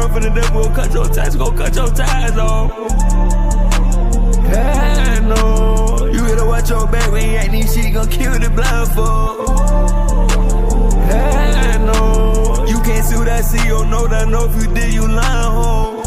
run from the devil, cut your ties, go cut your ties off. I know you better watch your back when you ain't need shit, gon' kill the blindfold. I know you can't see what I see, or know that I know if you did, you lying, ho.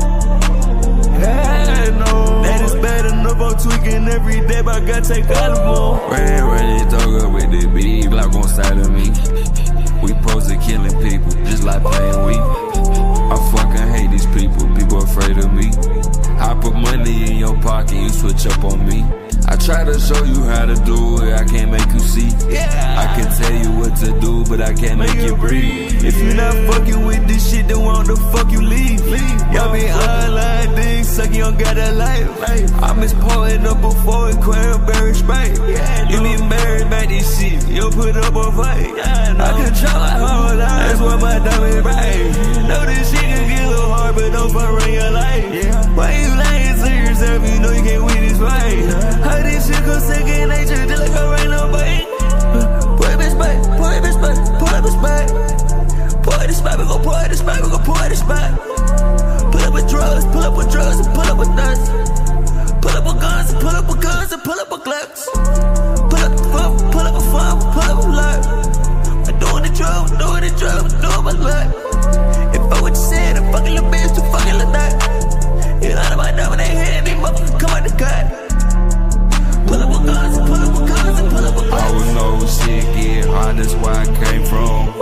I know that is bad enough, I'm tweaking every day, but I gotta take all of them. Ready, talk up with the big Glock on side of me. We pose to killing people, just like playing Wii. I fucking hate these people, people afraid of me. I put money in your pocket, you switch up on me. I try to show you how to do it, I can't make you see. I can tell you what to do, but I can't make you breathe. If you not fucking with this shit, then why the fuck you leave? Y'all be online, ding, suck, you don't got that life. I miss pulling up before in Cranberry Sprite. You be married by this shit, you put up a fight. I control my whole life, that's why my diamond right. Know this shit can get a little hard, but don't fuck around your life. Why you lying to yourself, you know you can't win this fight? How this shit come second nature, just like I rain on bike. Pull up this spot, pull up this spot, pull up this spot. Pull up this spot, we gon' pull up this spot, we gon' pull up this spot. Pull up with drugs, pull up with drugs, and pull up with nuts. Pull up with guns, and pull up with guns, and pull up with Glocks. Pull up the phone, pull up a phone, pull up a lot. I'm doing the drug, I'm doing the drug, I'm doing my luck. If I what you said, I'm fucking your bitch, you fucking like that. You out of my dumb, and they head, these motherfuckers come out the cut. Pull up with guns, and pull up with guns, and pull up with Glocks. I would know shit get hard, that's where I came from.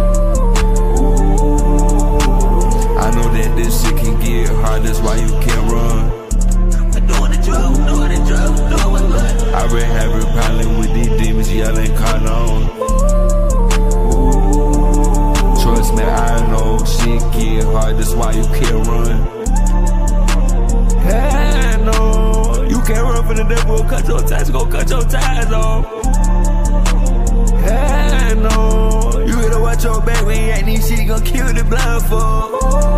I know that this shit can get hard, that's why you can't run. I'm doing the drug, I'm doing the drug, I'm doing my luck. I been having problems with these demons, yelling caught on. Trust me, I know shit get hard, that's why you can't run. I know you can't run from the devil, cut your ties, go cut your ties off. I know you better watch your back when you ain't need shit, gon' kill the blindfold.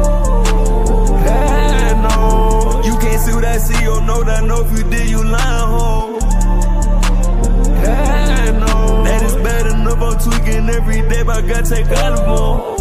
I know you can't see what I see, or know that I know if you did, you lying, ho. I know that is bad enough, I'm tweaking every day, but I gotta take all of them.